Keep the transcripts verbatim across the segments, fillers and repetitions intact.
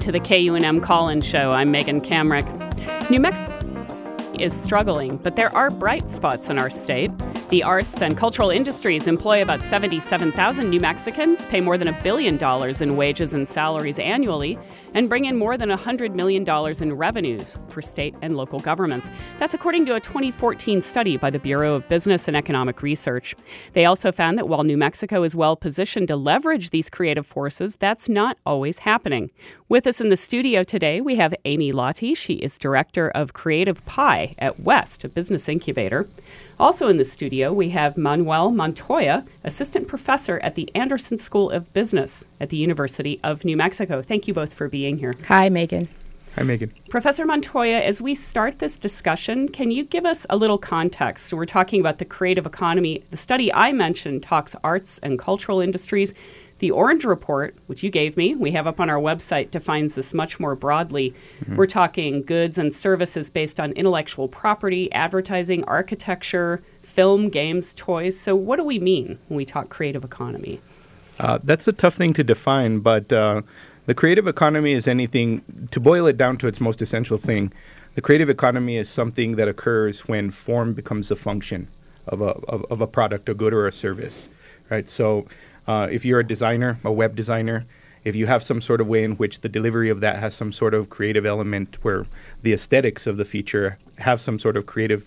to the K U N M Call-In Show. I'm Megan Kamrick. New Mexico is struggling, but there are bright spots in our state. The arts and cultural industries employ about seventy-seven thousand New Mexicans, pay more than a billion dollars in wages and salaries annually, and bring in more than one hundred million dollars in revenues for state and local governments. That's according to a twenty fourteen study by the Bureau of Business and Economic Research. They also found that while New Mexico is well positioned to leverage these creative forces, that's not always happening. With us in the studio today, we have Amy Lottie. She is Director of Creative Pie at West, a business incubator. Also in the studio, we have Manuel Montoya, Assistant Professor at the Anderson School of Business at the University of New Mexico. Thank you both for being here. Hi, Megan. Hi, Megan. Professor Montoya, as we start this discussion, can you give us a little context? So we're talking about the creative economy. The study I mentioned talks arts and cultural industries. The Orange Report, which you gave me, we have up on our website, defines this much more broadly. Mm-hmm. We're talking goods and services based on intellectual property, advertising, architecture, film, games, toys. So what do we mean when we talk creative economy? Uh, that's a tough thing to define, but uh, the creative economy is anything, to boil it down to its most essential thing, the creative economy is something that occurs when form becomes a function of a, of, of a product, a good, or a service, right? So Uh, if you're a designer, a web designer, if you have some sort of way in which the delivery of that has some sort of creative element where the aesthetics of the feature have some sort of creative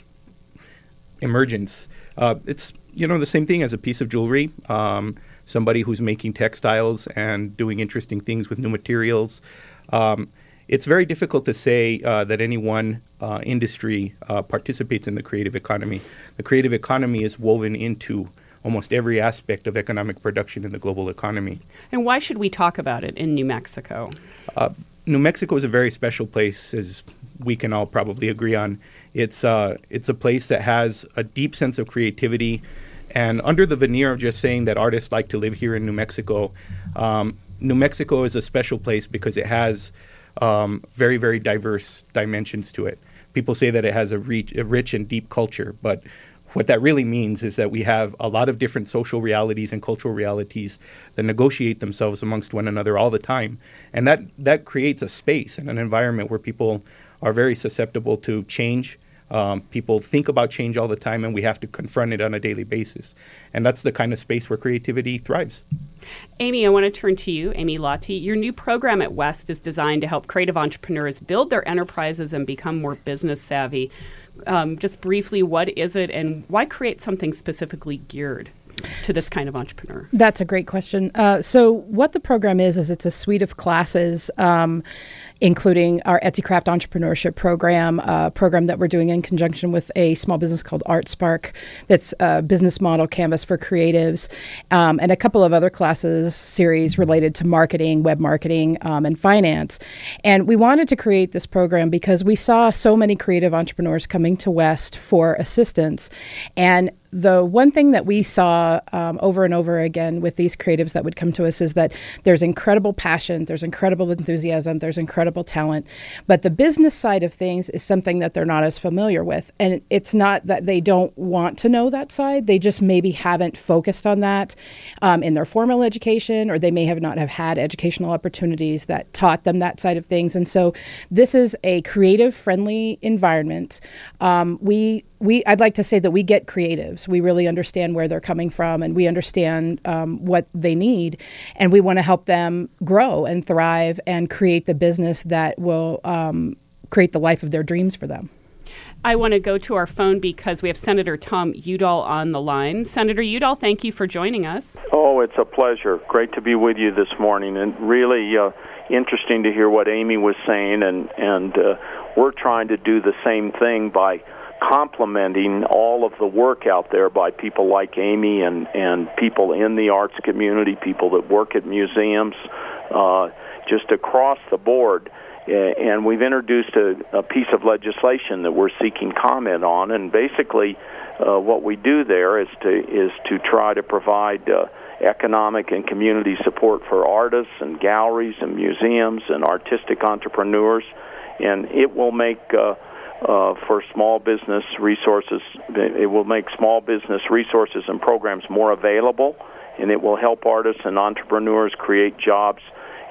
emergence, uh, it's, you know, the same thing as a piece of jewelry, um, somebody who's making textiles and doing interesting things with new materials. Um, it's very difficult to say uh, that any one uh, industry uh, participates in the creative economy. The creative economy is woven into almost every aspect of economic production in the global economy. And why should we talk about it in New Mexico? Uh, New Mexico is a very special place, as we can all probably agree on. It's uh, it's a place that has a deep sense of creativity, and under the veneer of just saying that artists like to live here in New Mexico, um, New Mexico is a special place because it has um, very, very diverse dimensions to it. People say that it has a, re- a rich and deep culture, but what that really means is that we have a lot of different social realities and cultural realities that negotiate themselves amongst one another all the time. And that, that creates a space and an environment where people are very susceptible to change. Um, people think about change all the time, and we have to confront it on a daily basis. And that's the kind of space where creativity thrives. Amy, I want to turn to you, Amy Lottie. Your new program at West is designed to help creative entrepreneurs build their enterprises and become more business savvy. Um, just briefly, what is it, and why create something specifically geared to this kind of entrepreneur? That's a great question. Uh, so what the program is, is it's a suite of classes, um, including our Etsy Craft Entrepreneurship Program, a program that we're doing in conjunction with a small business called ArtSpark that's a business model canvas for creatives, um, and a couple of other classes series related to marketing, web marketing, um, and finance. And we wanted to create this program because we saw so many creative entrepreneurs coming to West for assistance. And the one thing that we saw um, over and over again with these creatives that would come to us is that there's incredible passion, there's incredible enthusiasm, there's incredible talent, but the business side of things is something that they're not as familiar with. And it's not that they don't want to know that side, they just maybe haven't focused on that um, in their formal education, or they may have not have had educational opportunities that taught them that side of things. And so this is a creative-friendly environment. Um, we We, I'd like to say that we get creatives. We really understand where they're coming from, and we understand um, what they need, and we want to help them grow and thrive and create the business that will um, create the life of their dreams for them. I want to go to our phone because we have Senator Tom Udall on the line. Senator Udall, thank you for joining us. Oh, it's a pleasure. Great to be with you this morning, and really uh, interesting to hear what Amy was saying, and, and uh, we're trying to do the same thing by complementing all of the work out there by people like Amy and, and people in the arts community, people that work at museums, uh, just across the board. And we've introduced a, a piece of legislation that we're seeking comment on, and basically uh, what we do there is to is to try to provide uh, economic and community support for artists and galleries and museums and artistic entrepreneurs, and it will make uh, uh, for small business resources, it will make small business resources and programs more available, and it will help artists and entrepreneurs create jobs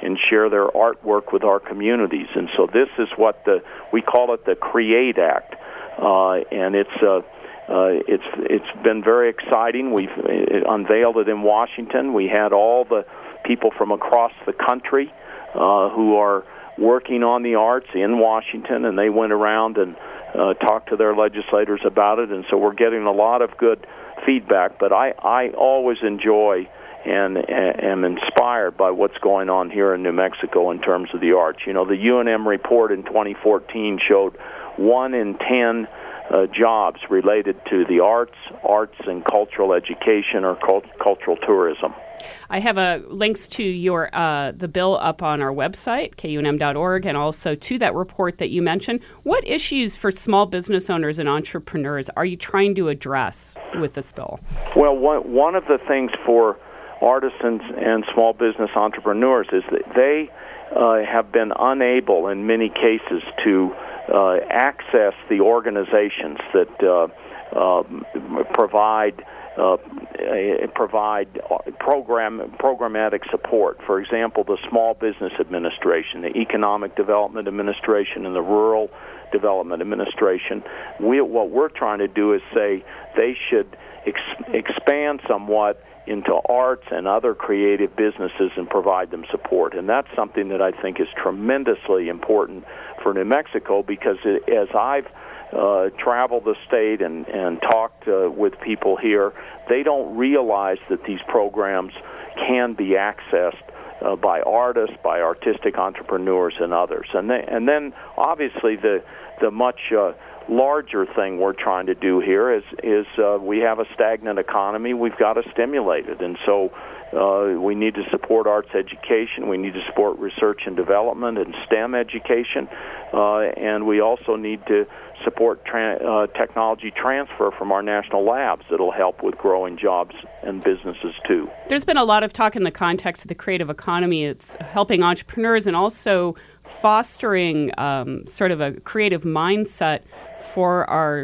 and share their artwork with our communities. And so this is what the we call it the CREATE Act, uh, and it's uh, uh, it's it's been very exciting. We've unveiled it in Washington. We had all the people from across the country uh, who are working on the arts in Washington, and they went around and uh, talked to their legislators about it, and so we're getting a lot of good feedback. But I, I always enjoy and am inspired by what's going on here in New Mexico in terms of the arts. You know, the U N M report in twenty fourteen showed one in ten uh, jobs related to the arts, arts and cultural education or cult- cultural tourism. I have a links to your uh, the bill up on our website, K U N M dot org, and also to that report that you mentioned. What issues for small business owners and entrepreneurs are you trying to address with this bill? Well, one, one of the things for artisans and small business entrepreneurs is that they uh, have been unable in many cases to uh, access the organizations that uh, uh, provide Uh, provide program programmatic support. For example, the Small Business Administration, the Economic Development Administration, and the Rural Development Administration. We, what we're trying to do is say they should ex- expand somewhat into arts and other creative businesses and provide them support. And that's something that I think is tremendously important for New Mexico, because it, as I've Uh, traveled the state and, and talked uh, with people here, they don't realize that these programs can be accessed uh, by artists, by artistic entrepreneurs, and others. And, they, and then, obviously, the the much uh, larger thing we're trying to do here is, is uh, we have a stagnant economy. We've got to stimulate it. And so uh, we need to support arts education. We need to support research and development and STEM education. Uh, and we also need to support tra- uh, technology transfer from our national labs that'll help with growing jobs and businesses too. There's been a lot of talk in the context of the creative economy. It's helping entrepreneurs and also fostering um, sort of a creative mindset for our,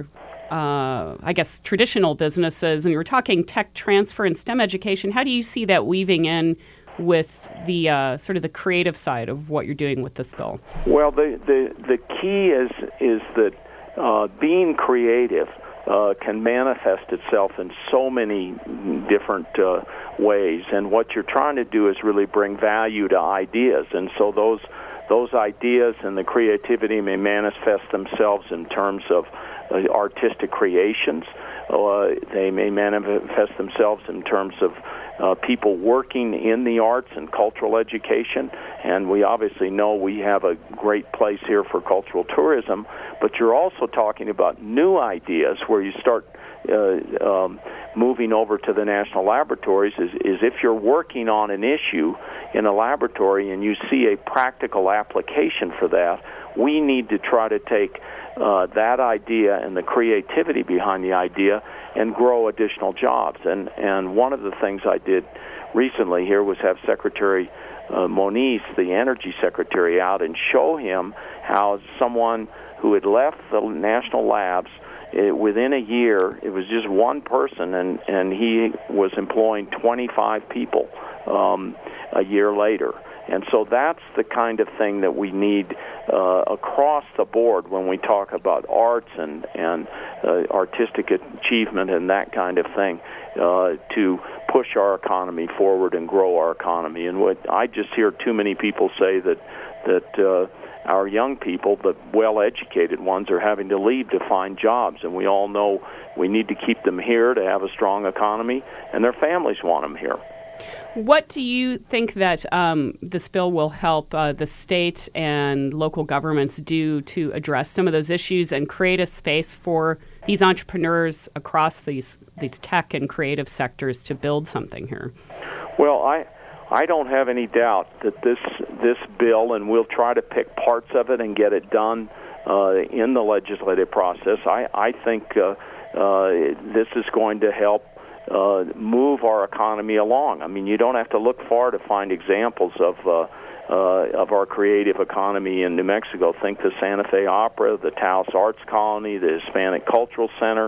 uh, I guess, traditional businesses. And you're talking tech transfer and STEM education. How do you see that weaving in with the uh, sort of the creative side of what you're doing with this bill? Well, the the, the key is is that Uh, being creative uh, can manifest itself in so many different uh, ways, and what you're trying to do is really bring value to ideas. And so those those ideas and the creativity may manifest themselves in terms of uh, artistic creations. Uh, they may manifest themselves in terms of Uh, people working in the arts and cultural education, and we obviously know we have a great place here for cultural tourism, but you're also talking about new ideas where you start uh, um, moving over to the national laboratories is, is if you're working on an issue in a laboratory and you see a practical application for that, we need to try to take uh, that idea and the creativity behind the idea and grow additional jobs. And and one of the things I did recently here was have Secretary uh, Moniz, the Energy Secretary, out and show him how someone who had left the national labs, it, within a year, it was just one person, and, and he was employing twenty-five people um, a year later. And so that's the kind of thing that we need uh, across the board when we talk about arts and, and uh, artistic achievement and that kind of thing uh, to push our economy forward and grow our economy. And what I just hear too many people say that that uh, our young people, the well-educated ones, are having to leave to find jobs. And we all know we need to keep them here to have a strong economy, and their families want them here. What do you think that um, this bill will help uh, the state and local governments do to address some of those issues and create a space for these entrepreneurs across these these tech and creative sectors to build something here? Well, I I don't have any doubt that this this bill, and we'll try to pick parts of it and get it done uh, in the legislative process. I I think uh, uh, this is going to help Uh, move our economy along. I mean, you don't have to look far to find examples of uh, uh, of our creative economy in New Mexico. Think the Santa Fe Opera, the Taos Arts Colony, the Hispanic Cultural Center,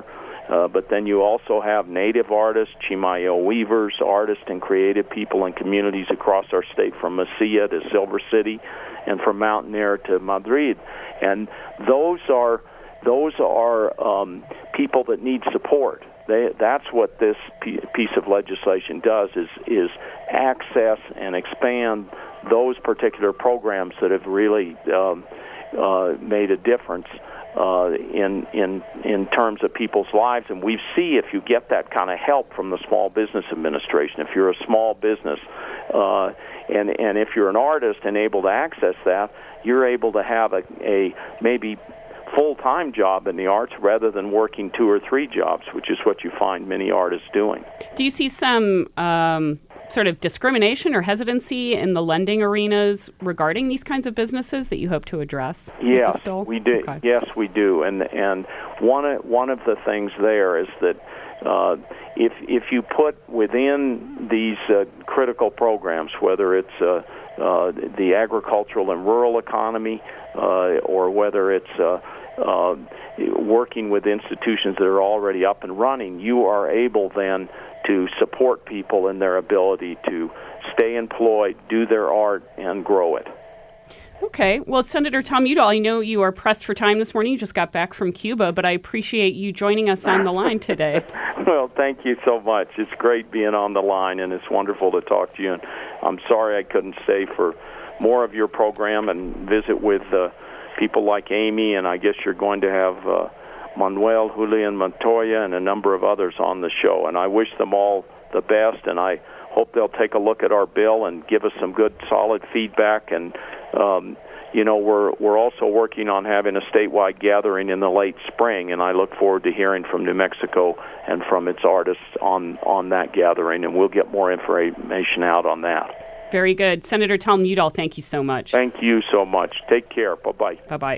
Uh, but then you also have native artists, Chimayo weavers, artists and creative people in communities across our state, from Mesilla to Silver City, and from Mountain Air to Madrid. And those are those are um, people that need support. They, that's what this piece of legislation does, is is access and expand those particular programs that have really um, uh, made a difference uh, in in in terms of people's lives. And we see, if you get that kind of help from the Small Business Administration, if you're a small business, uh, and and if you're an artist and able to access that, you're able to have a, a maybe full-time job in the arts rather than working two or three jobs, which is what you find many artists doing. Do you see some um, sort of discrimination or hesitancy in the lending arenas regarding these kinds of businesses that you hope to address yes, with this bill? we do. Okay. Yes, we do. And and one of, one of the things there is that uh, if if you put within these uh, critical programs, whether it's uh, uh, the agricultural and rural economy, uh, or whether it's uh, uh, working with institutions that are already up and running, you are able then to support people in their ability to stay employed, do their art, and grow it. Okay. Well, Senator Tom Udall, I know you are pressed for time this morning. You just got back from Cuba, but I appreciate you joining us on the line today. Well, thank you so much. It's great being on the line, and it's wonderful to talk to you. And I'm sorry I couldn't stay for more of your program and visit with uh, people like Amy, and I guess you're going to have uh, Manuel, Julian Montoya, and a number of others on the show. And I wish them all the best, and I hope they'll take a look at our bill and give us some good, solid feedback. And um, you know, we're we're also working on having a statewide gathering in the late spring, and I look forward to hearing from New Mexico and from its artists on on that gathering, and we'll get more information out on that. Very good. Senator Tom Udall, thank you so much. Thank you so much. Take care. Bye-bye. Bye-bye.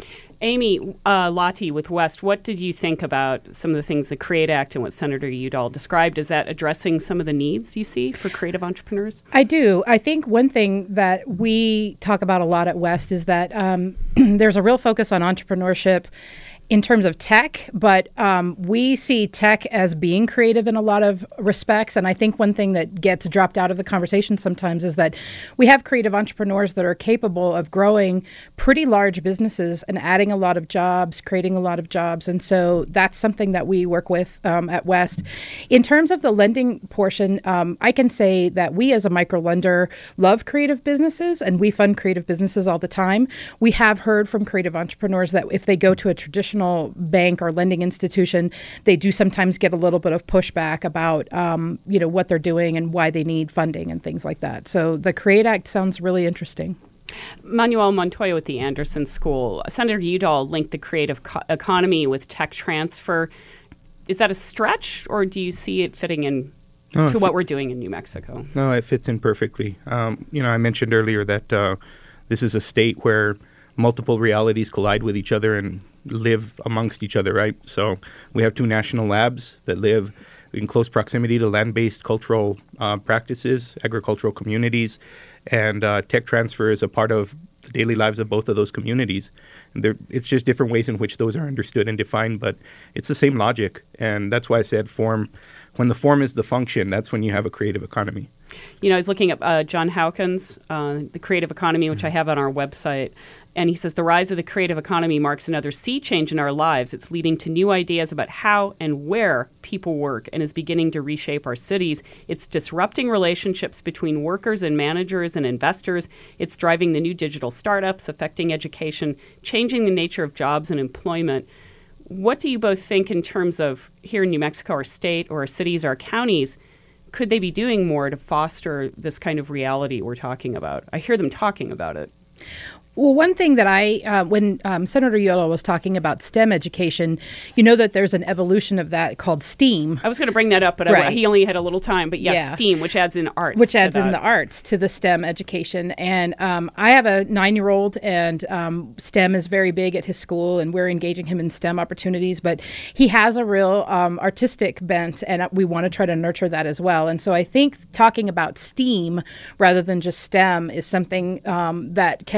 Amy uh, Lottie with West, what did you think about some of the things the CREATE Act and what Senator Udall described? Is that addressing some of the needs you see for creative entrepreneurs? I do. I think one thing that we talk about a lot at West is that um, there's a real focus on entrepreneurship in terms of tech, but um, we see tech as being creative in a lot of respects. And I think one thing that gets dropped out of the conversation sometimes is that we have creative entrepreneurs that are capable of growing pretty large businesses and adding a lot of jobs, creating a lot of jobs. And so that's something that we work with um, at West. In terms of the lending portion, um, I can say that we as a micro lender love creative businesses, and we fund creative businesses all the time. We have heard from creative entrepreneurs that if they go to a traditional bank or lending institution, they do sometimes get a little bit of pushback about, um, you know, what they're doing and why they need funding and things like that. So the CREATE Act sounds really interesting. Manuel Montoya with the Anderson School. Senator Udall linked the creative co- economy with tech transfer. Is that a stretch, or do you see it fitting in no, to what we're doing in New Mexico? No, it fits in perfectly. Um, you know, I mentioned earlier that uh, this is a state where multiple realities collide with each other and live amongst each other, right? So we have two national labs that live in close proximity to land-based cultural uh, practices, agricultural communities, and uh, tech transfer is a part of the daily lives of both of those communities. And it's just different ways in which those are understood and defined, but it's the same logic. And that's why I said form. When the form is the function, that's when you have a creative economy. You know, I was looking at uh, John Hawkins, uh, the creative economy, which I have on our website. And he says, the rise of the creative economy marks another sea change in our lives. It's leading to new ideas about how and where people work and is beginning to reshape our cities. It's disrupting relationships between workers and managers and investors. It's driving the new digital startups, affecting education, changing the nature of jobs and employment. What do you both think in terms of here in New Mexico, our state or our cities, our counties, could they be doing more to foster this kind of reality we're talking about? I hear them talking about it. Well, one thing that I, uh, when um, Senator Udall was talking about STEM education, you know that there's an evolution of that called STEAM. I was going to bring that up, but right. I, he only had a little time. But yes, yeah. STEAM, which adds in arts. Which adds to in the arts to the STEM education. And um, I have a nine-year-old, and um, STEM is very big at his school, and we're engaging him in STEM opportunities. But he has a real um, artistic bent, and we want to try to nurture that as well. And so I think talking about STEAM rather than just STEM is something um, that can engage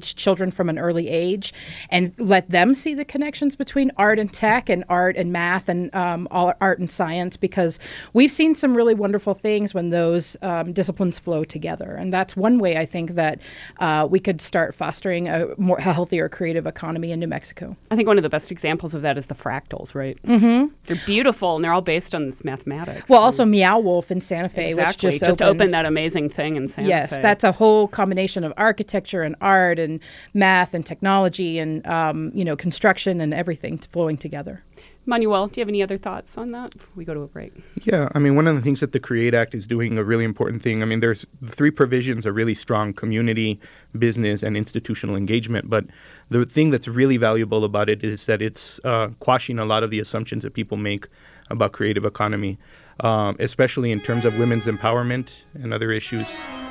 teach children from an early age and let them see the connections between art and tech and art and math and um, all art and science, because we've seen some really wonderful things when those um, disciplines flow together. And that's one way I think that uh, we could start fostering a more a healthier creative economy in New Mexico. I think one of the best examples of that is the fractals, right? Mm-hmm. They're beautiful, and they're all based on this mathematics. Well, also Meow Wolf in Santa Fe, exactly. which just, just opened. opened that amazing thing in Santa yes, Fe. Yes, that's a whole combination of architecture and art and math and technology and, um, you know, construction and everything flowing together. Manuel, do you have any other thoughts on that before we go to a break? Yeah, I mean, one of the things that the CREATE Act is doing, a really important thing, I mean, there's the three provisions are really strong: community, business, and institutional engagement. But the thing that's really valuable about it is that it's uh, quashing a lot of the assumptions that people make about creative economy, um, especially in terms of women's empowerment and other issues.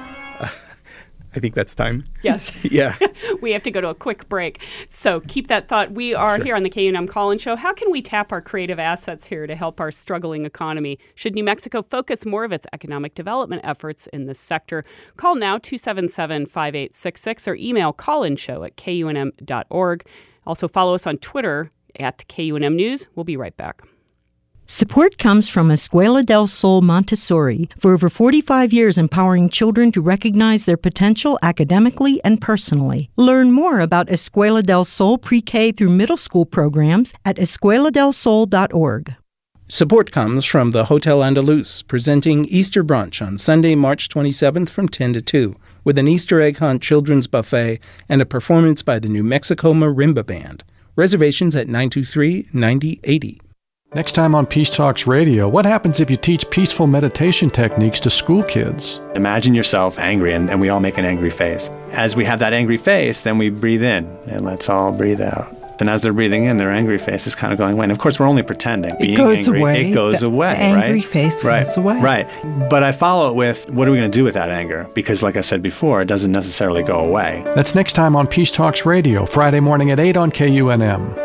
I think that's time. Yes. Yeah. We have to go to a quick break. So keep that thought. We are Sure. here on the K U N M Call-In Show. How can we tap our creative assets here to help our struggling economy? Should New Mexico focus more of its economic development efforts in this sector? Call now two seven seven, five eight six six or email callinshow at K U N M dot org. Also follow us on Twitter at K U N M News. We'll be right back. Support comes from Escuela del Sol Montessori, for over forty-five years empowering children to recognize their potential academically and personally. Learn more about Escuela del Sol pre-K through middle school programs at escuela del sol dot org. Support comes from the Hotel Andaluz, presenting Easter Brunch on Sunday, March twenty-seventh from ten to two, with an Easter egg hunt children's buffet and a performance by the New Mexico Marimba Band. Reservations at nine two three, nine zero eight zero. Next time on Peace Talks Radio, what happens if you teach peaceful meditation techniques to school kids? Imagine yourself angry, and, and we all make an angry face. As we have that angry face, then we breathe in, and let's all breathe out. And as they're breathing in, their angry face is kind of going away. And of course, we're only pretending. It Being goes angry, away. It goes the away, angry right? face right. goes away. Right. But I follow it with, what are we going to do with that anger? Because like I said before, it doesn't necessarily go away. That's next time on Peace Talks Radio, Friday morning at eight on K U N M.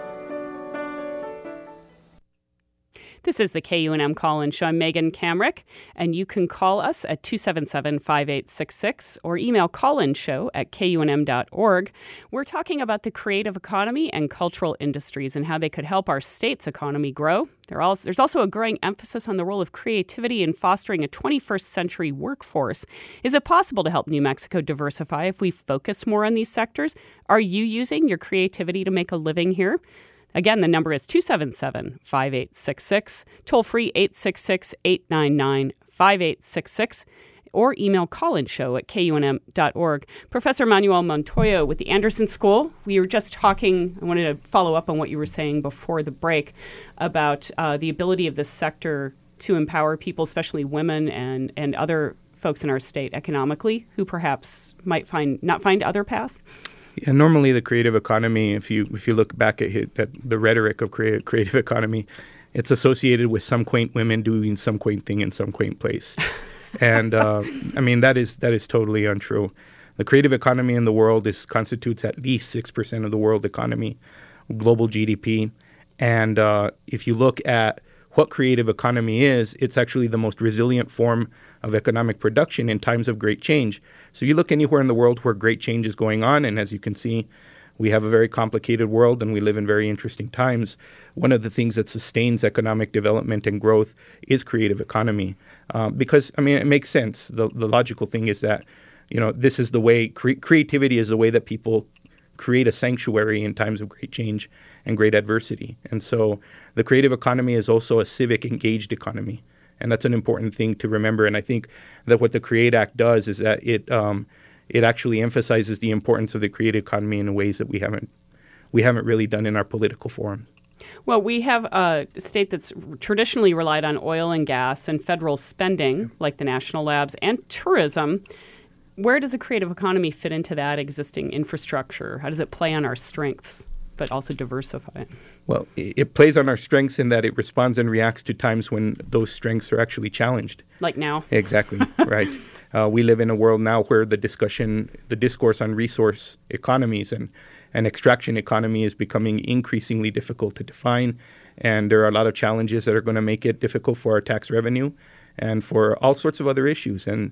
This is the K U N M Call-In Show. I'm Megan Kamrick, and you can call us at two seven seven, five eight six six or email callinshow at K U N M dot org. We're talking about the creative economy and cultural industries and how they could help our state's economy grow. There's also a growing emphasis on the role of creativity in fostering a twenty-first century workforce. Is it possible to help New Mexico diversify if we focus more on these sectors? Are you using your creativity to make a living here? Again, the number is two seven seven, five eight six six, toll free eight six six, eight nine nine, five eight six six, or email callinshow at K U N M dot org. Professor Manuel Montoya with the Anderson School, we were just talking, I wanted to follow up on what you were saying before the break about uh, the ability of this sector to empower people, especially women and, and other folks in our state economically who perhaps might find not find other paths. Yeah, normally the creative economy, if you if you look back at, it, at the rhetoric of creative, creative economy, it's associated with some quaint women doing some quaint thing in some quaint place. And uh, I mean, that is that is totally untrue. The creative economy in the world is constitutes at least six percent of the world economy, global G D P. And uh, if you look at what creative economy is, it's actually the most resilient form of economic production in times of great change. So you look anywhere in the world where great change is going on, and as you can see, we have a very complicated world and we live in very interesting times. One of the things that sustains economic development and growth is creative economy. Uh, because, I mean, it makes sense. The, the logical thing is that, you know, this is the way, cre- creativity is the way that people create a sanctuary in times of great change and great adversity. And so the creative economy is also a civic engaged economy. And that's an important thing to remember. And I think that what the CREATE Act does is that it um, it actually emphasizes the importance of the creative economy in ways that we haven't we haven't really done in our political forum. Well, we have a state that's traditionally relied on oil and gas and federal spending, like the national labs, and tourism. Where does the creative economy fit into that existing infrastructure? How does it play on our strengths, but also diversify it? Well, it plays on our strengths in that it responds and reacts to times when those strengths are actually challenged. Like now? Exactly, right. Uh, we live in a world now where the discussion, the discourse on resource economies and, and extraction economy is becoming increasingly difficult to define. And there are a lot of challenges that are going to make it difficult for our tax revenue and for all sorts of other issues. And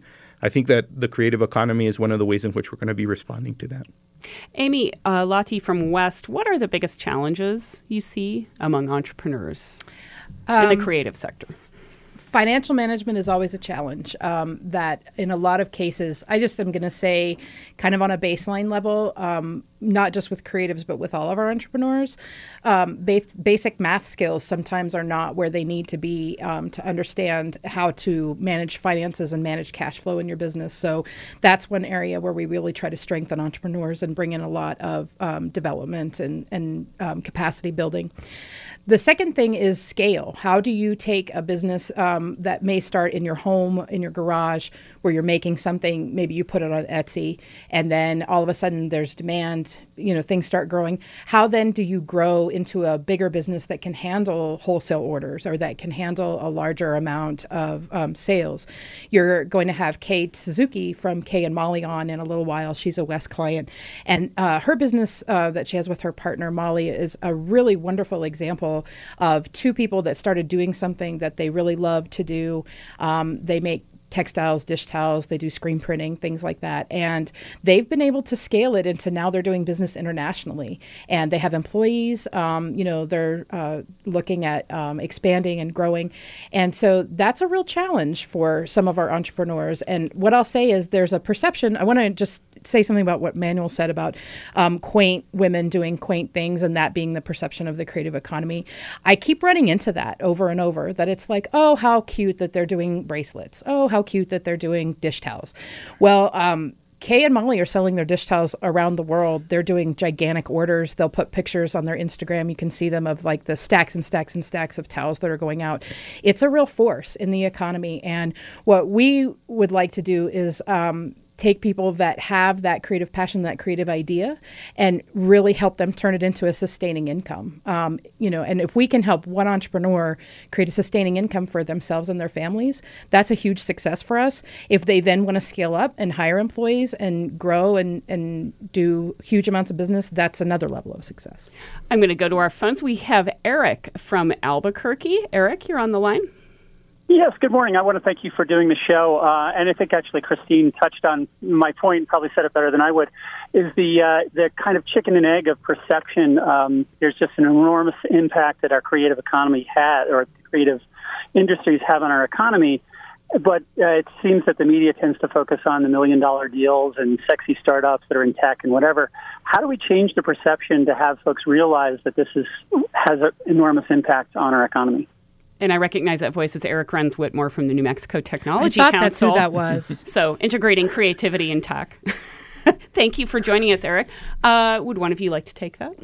I think that the creative economy is one of the ways in which we're going to be responding to that. Amy uh, Lottie from West, what are the biggest challenges you see among entrepreneurs um, in the creative sector? Financial management is always a challenge um, that in a lot of cases, I just am going to say kind of on a baseline level, um, not just with creatives, but with all of our entrepreneurs, um, ba- basic math skills sometimes are not where they need to be um, to understand how to manage finances and manage cash flow in your business. So that's one area where we really try to strengthen entrepreneurs and bring in a lot of um, development and, and um, capacity building. The second thing is scale. How do you take a business um, that may start in your home, in your garage, where you're making something, maybe you put it on Etsy, and then all of a sudden there's demand, you know, things start growing. How then do you grow into a bigger business that can handle wholesale orders or that can handle a larger amount of um, sales? You're going to have Kate Suzuki from Kay and Molly on in a little while. She's a West client. And uh, her business uh, that she has with her partner, Molly, is a really wonderful example of two people that started doing something that they really love to do. Um, they make textiles, dish towels, they do screen printing, things like that. And they've been able to scale it into now they're doing business internationally. And they have employees, um, you know, they're uh, looking at um, expanding and growing. And so that's a real challenge for some of our entrepreneurs. And what I'll say is there's a perception, I want to just say something about what Manuel said about um, quaint women doing quaint things and that being the perception of the creative economy. I keep running into that over and over, that it's like, oh, how cute that they're doing bracelets. Oh, how cute that they're doing dish towels. Well, um, Kay and Molly are selling their dish towels around the world. They're doing gigantic orders. They'll put pictures on their Instagram. You can see them of like the stacks and stacks and stacks of towels that are going out. It's a real force in the economy. And what we would like to do is um, take people that have that creative passion, that creative idea, and really help them turn it into a sustaining income. Um, you know, and if we can help one entrepreneur create a sustaining income for themselves and their families, that's a huge success for us. If they then want to scale up and hire employees and grow and, and do huge amounts of business, that's another level of success. I'm going to go to our phones. We have Eric from Albuquerque. Eric, you're on the line. Yes, good morning. I want to thank you for doing the show. Uh, and I think actually Christine touched on my point, probably said it better than I would, is the uh, the kind of chicken and egg of perception. Um, there's just an enormous impact that our creative economy had, or creative industries have on our economy. But uh, it seems that the media tends to focus on the million-dollar deals and sexy startups that are in tech and whatever. How do we change the perception to have folks realize that this is has an enormous impact on our economy? And I recognize that voice as Eric Renz Whitmore from the New Mexico Technology I thought Council. That's who that was. So integrating creativity in tech. Thank you for joining us, Eric. Uh, would one of you like to take that?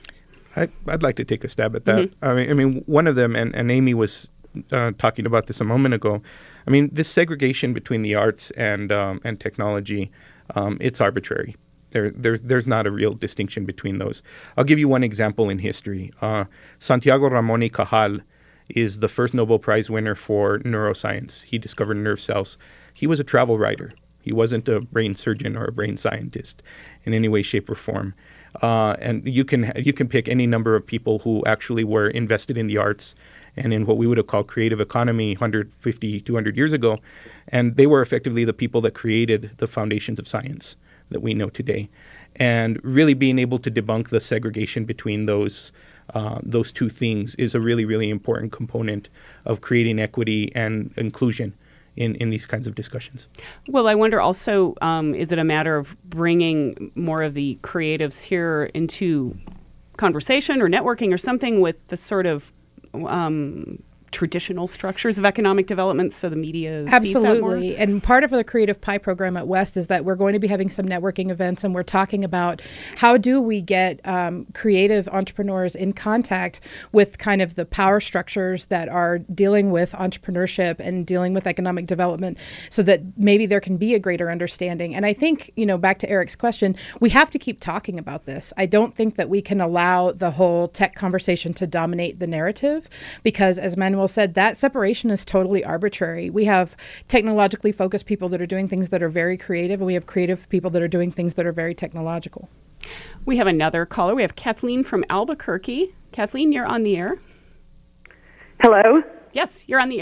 I, I'd like to take a stab at that. Mm-hmm. I mean, I mean, one of them, and, and Amy was uh, talking about this a moment ago. I mean, this segregation between the arts and um, and technology, um, it's arbitrary. There, there's, there's not a real distinction between those. I'll give you one example in history. Uh, Santiago Ramón y Cajal is the first Nobel Prize winner for neuroscience. He discovered nerve cells. He was a travel writer. He wasn't a brain surgeon or a brain scientist in any way, shape, or form. Uh, and you can you can pick any number of people who actually were invested in the arts and in what we would have called creative economy one hundred fifty, two hundred years ago. And they were effectively the people that created the foundations of science that we know today. And really being able to debunk the segregation between those Uh, those two things is a really, really important component of creating equity and inclusion in, in these kinds of discussions. Well, I wonder also, um, is it a matter of bringing more of the creatives here into conversation or networking or something with the sort of um, traditional structures of economic development, so the media sees that more? Absolutely. And part of the Creative Pie program at West is that we're going to be having some networking events, and we're talking about how do we get um, creative entrepreneurs in contact with kind of the power structures that are dealing with entrepreneurship and dealing with economic development, so that maybe there can be a greater understanding. And I think, you know, back to Eric's question, we have to keep talking about this. I don't think that we can allow the whole tech conversation to dominate the narrative, because as Manuel said, that separation is totally arbitrary. We have technologically focused people that are doing things that are very creative, and we have creative people that are doing things that are very technological. We have another caller. We have Kathleen from Albuquerque. Kathleen, you're on the air. Hello? Yes, you're on the air.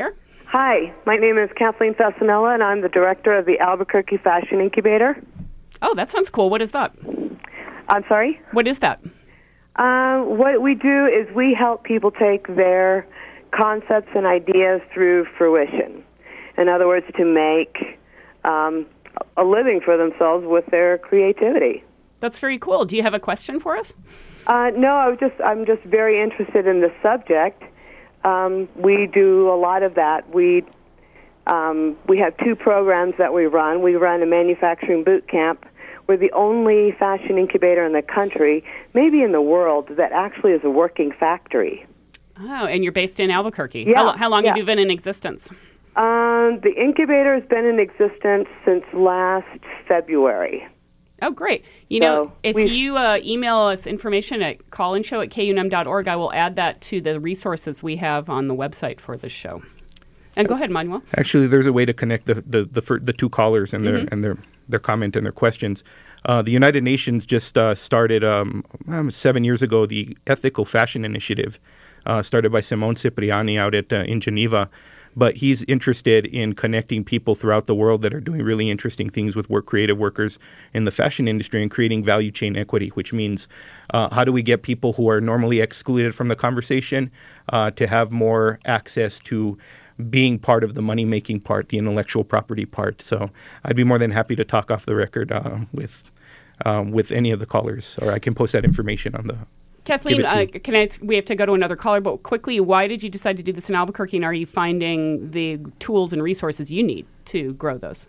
Hi, my name is Kathleen Fasanella, and I'm the director of the Albuquerque Fashion Incubator. Oh, that sounds cool. What is that? I'm sorry? What is that? Uh, what we do is we help people take their concepts and ideas through fruition. In other words, to make um, a living for themselves with their creativity. That's very cool. Do you have a question for us? Uh, no, I was just I'm just very interested in the subject. Um, we do a lot of that. We um, we have two programs that we run. We run a manufacturing boot camp. We're the only fashion incubator in the country, maybe in the world, that actually is a working factory. Oh, and you're based in Albuquerque. Yeah, How, how long yeah. have you been in existence? Um, the incubator has been in existence since last February. Oh, great. You So know, if we've- you uh, email us information at callinshow at K U N M dot org, I will add that to the resources we have on the website for this show. And go ahead, Manuel. Actually, there's a way to connect the the the, fir- the two callers and their Mhm. and their their comment and their questions. Uh, the United Nations just uh, started um, um, seven years ago the Ethical Fashion Initiative, uh, started by Simone Cipriani out at uh, in Geneva. But he's interested in connecting people throughout the world that are doing really interesting things with work creative workers in the fashion industry and creating value chain equity, which means uh, how do we get people who are normally excluded from the conversation uh, to have more access to being part of the money-making part, the intellectual property part. So I'd be more than happy to talk off the record uh, with um, with any of the callers, or I can post that information on the... Kathleen, Give it uh, to can I? We have to go to another caller, but quickly, why did you decide to do this in Albuquerque, and are you finding the tools and resources you need to grow those?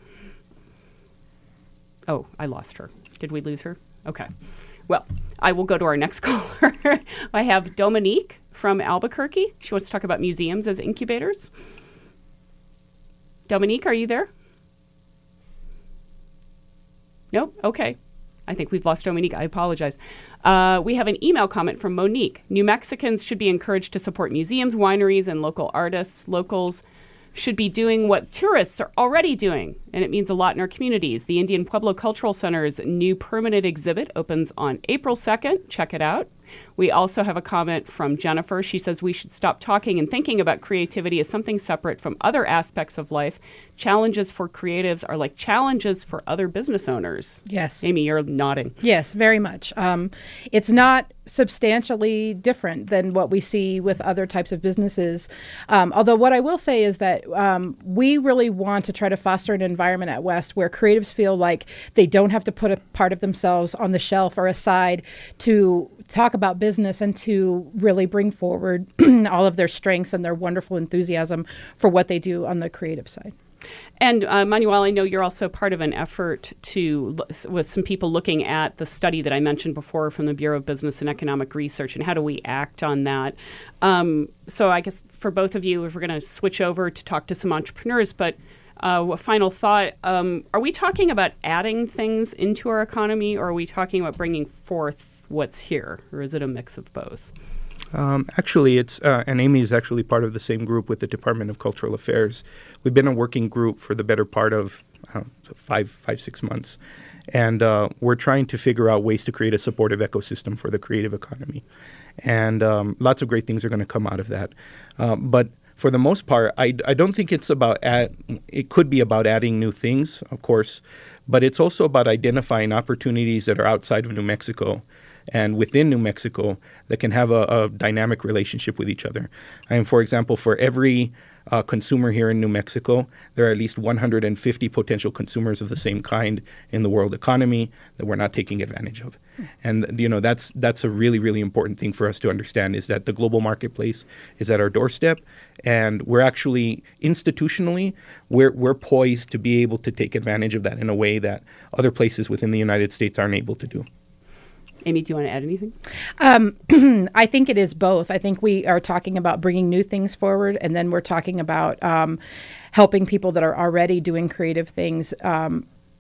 Oh, I lost her. Did we lose her? Okay. Well, I will go to our next caller. I have Dominique from Albuquerque. She wants to talk about museums as incubators. Dominique, are you there? Nope. Okay. I think we've lost Dominique. I apologize. Uh, we have an email comment from Monique. New Mexicans should be encouraged to support museums, wineries, and local artists. Locals should be doing what tourists are already doing, and it means a lot in our communities. The Indian Pueblo Cultural Center's new permanent exhibit opens on April second. Check it out. We also have a comment from Jennifer. She says we should stop talking and thinking about creativity as something separate from other aspects of life. Challenges for creatives are like challenges for other business owners. Yes. Amy, you're nodding. Yes, very much. Um, it's not substantially different than what we see with other types of businesses. Um, although what I will say is that um, we really want to try to foster an environment at West where creatives feel like they don't have to put a part of themselves on the shelf or aside to talk about business and to really bring forward all of their strengths and their wonderful enthusiasm for what they do on the creative side. And uh, Manuel, I know you're also part of an effort to, with some people looking at the study that I mentioned before from the Bureau of Business and Economic Research, and how do we act on that? Um, so I guess for both of you, if we're going to switch over to talk to some entrepreneurs, but uh, a final thought, um, are we talking about adding things into our economy, or are we talking about bringing forth what's here, or is it a mix of both? Um, actually, it's uh, and Amy is actually part of the same group with the Department of Cultural Affairs. We've been a working group for the better part of I don't know, five, five, six months, and uh, we're trying to figure out ways to create a supportive ecosystem for the creative economy. And um, lots of great things are going to come out of that. Um, but for the most part, I, I don't think it's about add, it could be about adding new things, of course, but it's also about identifying opportunities that are outside of New Mexico and within New Mexico that can have a, a dynamic relationship with each other. And for example, for every uh, consumer here in New Mexico, there are at least one hundred fifty potential consumers of the same kind in the world economy that we're not taking advantage of. And you know that's that's a really, really important thing for us to understand, is that the global marketplace is at our doorstep, and we're actually institutionally we're we're poised to be able to take advantage of that in a way that other places within the United States aren't able to do. Amy, do you want to add anything? Um, I think it is both. I think we are talking about bringing new things forward, and then we're talking about um, helping people that are already doing creative things um,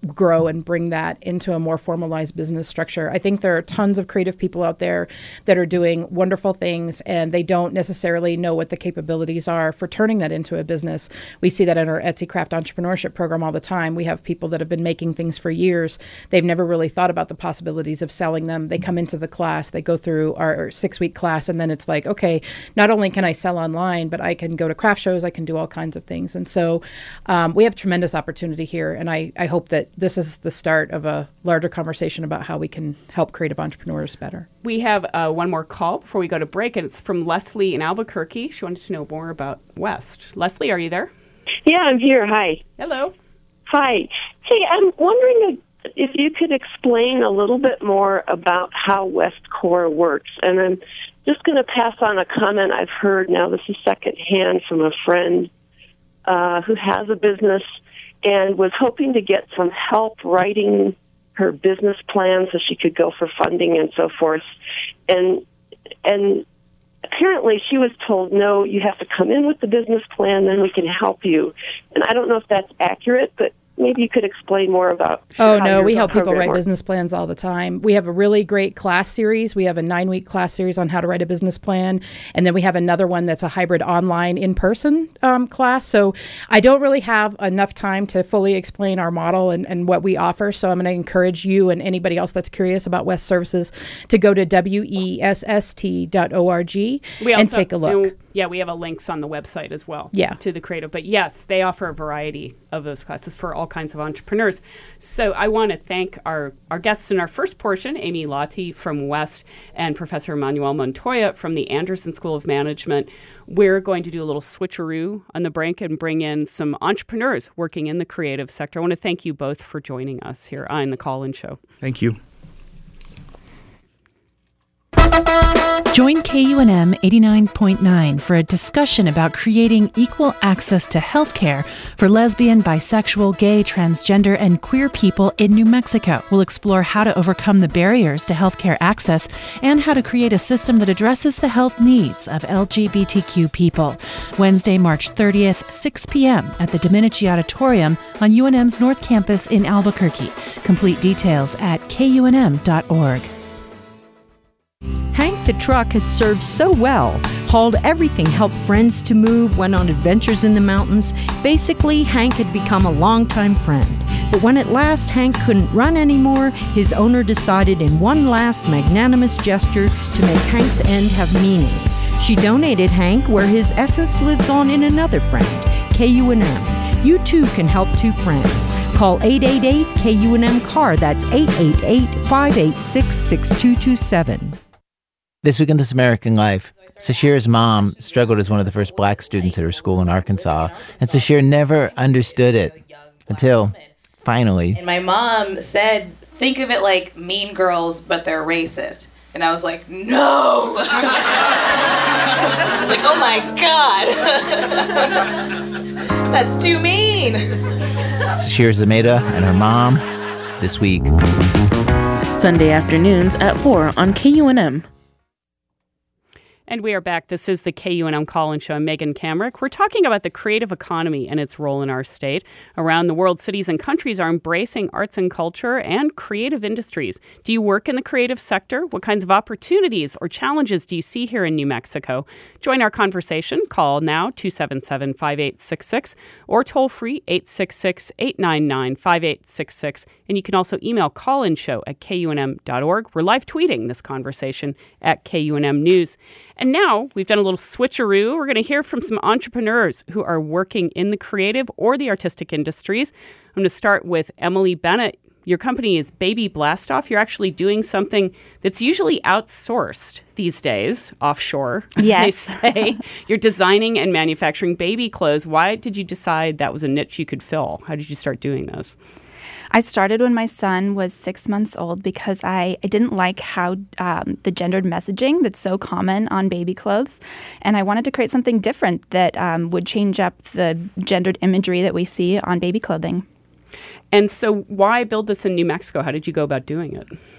grow and bring that into a more formalized business structure. I think there are tons of creative people out there that are doing wonderful things, and they don't necessarily know what the capabilities are for turning that into a business. We see that in our Etsy Craft Entrepreneurship program all the time. We have people that have been making things for years. They've never really thought about the possibilities of selling them. They come into the class, they go through our six-week class, and then it's like, okay, not only can I sell online, but I can go to craft shows, I can do all kinds of things. And so um, we have tremendous opportunity here, and I, I hope that this is the start of a larger conversation about how we can help creative entrepreneurs better. We have uh, one more call before we go to break, and it's from Leslie in Albuquerque. She wanted to know more about West. Leslie, are you there? Yeah, I'm here. Hi. Hello. Hi. Hey, I'm wondering if you could explain a little bit more about how WestCore works. And I'm just going to pass on a comment I've heard now. This is secondhand from a friend uh, who has a business and was hoping to get some help writing her business plan so she could go for funding and so forth. And and apparently she was told, no, you have to come in with the business plan, then we can help you. And I don't know if that's accurate, but maybe you could explain more about Oh, how no, your we help people program write works. business plans all the time. We have a really great class series. We have a nine-week class series on how to write a business plan. And then we have another one that's a hybrid online in-person um, class. So I don't really have enough time to fully explain our model and, and what we offer. So I'm going to encourage you and anybody else that's curious about West Services to go to W E S S T dot org We and also- take a look. and, yeah, we have a links on the website as well Yeah. to the creative. But yes, they offer a variety of those classes for all kinds of entrepreneurs. So I want to thank our, our guests in our first portion, Amy Lottie from West and Professor Manuel Montoya from the Anderson School of Management. We're going to do a little switcheroo on the break and bring in some entrepreneurs working in the creative sector. I want to thank you both for joining us here on the Call-In Show. Thank you. Join K U N M eighty-nine point nine for a discussion about creating equal access to health care for lesbian, bisexual, gay, transgender, and queer people in New Mexico. We'll explore how to overcome the barriers to healthcare access and how to create a system that addresses the health needs of L G B T Q people. Wednesday, March thirtieth, six p.m. at the Domenici Auditorium on U N M's North Campus in Albuquerque. Complete details at K U N M dot org. Hank the truck had served so well, hauled everything, helped friends to move, went on adventures in the mountains. Basically, Hank had become a longtime friend. But when at last Hank couldn't run anymore, his owner decided in one last magnanimous gesture to make Hank's end have meaning. She donated Hank where his essence lives on in another friend, K U N M. You too can help two friends. Call eight eight eight K U N M C A R. That's eight eight eight, five eight six, six two two seven. This week in This American Life, Sashir's mom struggled as one of the first black students at her school in Arkansas, and Sashir never understood it until, finally... And my mom said, think of it like Mean Girls, but they're racist. And I was like, no! I was like, oh my God! That's too mean! Sashir Zameda and her mom, this week. Sunday afternoons at four on K U N M. And we are back. This is the K U N M Call-In Show. I'm Megan Kamrick. We're talking about the creative economy and its role in our state. Around the world, cities and countries are embracing arts and culture and creative industries. Do you work in the creative sector? What kinds of opportunities or challenges do you see here in New Mexico? Join our conversation. Call now, two seven seven, five eight six six, or toll free, eight six six, eight nine nine, five eight six six. And you can also email callinshow at K U N M dot org. We're live tweeting this conversation at K U N M News. And now we've done a little switcheroo. We're going to hear from some entrepreneurs who are working in the creative or the artistic industries. I'm going to start with Emily Bennett. Your company is Baby Blastoff. You're actually doing something that's usually outsourced these days, offshore, as Yes. they say. You're designing and manufacturing baby clothes. Why did you decide that was a niche you could fill? How did you start doing this? I started when my son was six months old because I, I didn't like how um, the gendered messaging that's so common on baby clothes. And I wanted to create something different that um, would change up the gendered imagery that we see on baby clothing. And so why build this in New Mexico? How did you go about doing it?